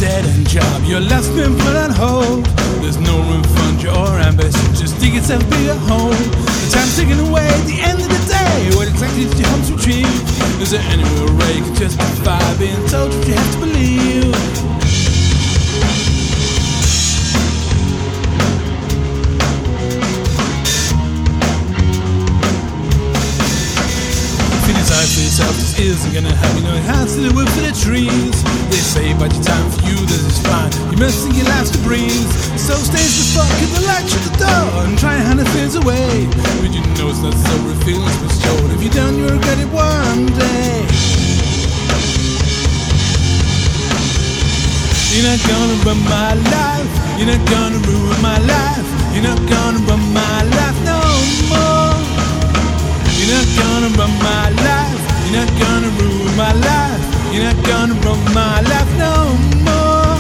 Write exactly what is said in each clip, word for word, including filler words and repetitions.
dead-end job. Your life's been put on hold. There's no room for your ambition. Just dig yourself a bigger hole. The time's ticking away at the end of the day. What exactly did you hope to achieve? Is there any real way you can justify being told what you have to believe? Sorry for yourself, this isn't gonna help. You know your hands to the wood for the trees. They say by the time for you that it's fine. You must think your life's to breathe. So stay the fuck in the light, shut the door and try and hand the fears away. But you know it's not so revealing, it's been showed. If you don't, you'll regret it one day. You're not gonna run my life. You're not gonna ruin my life. You're not gonna run my life no more. You're not gonna run my life. You're not gonna ruin my life. You're not gonna run my life no more.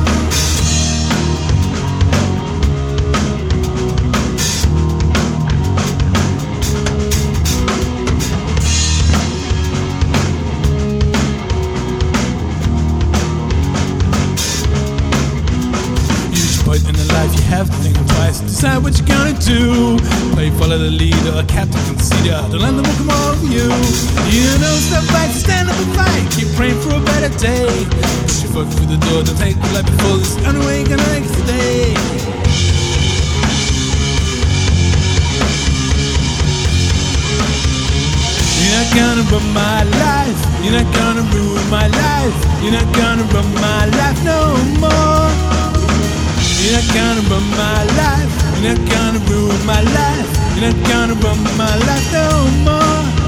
Each point in the life you have to think twice. Decide what you're gonna do. Play, follow the leader, a captain conceder. Don't let them walk come over you. You know, step back, stand up and fight. Keep praying for a better day. Push your foot through the door, don't take the life before this. The only way you're gonna make it today. You're not gonna run my life. You're not gonna ruin my life. You're not gonna run my life no more. You're not gonna run my life. You're not gonna ruin my life. You're not gonna run my life no more.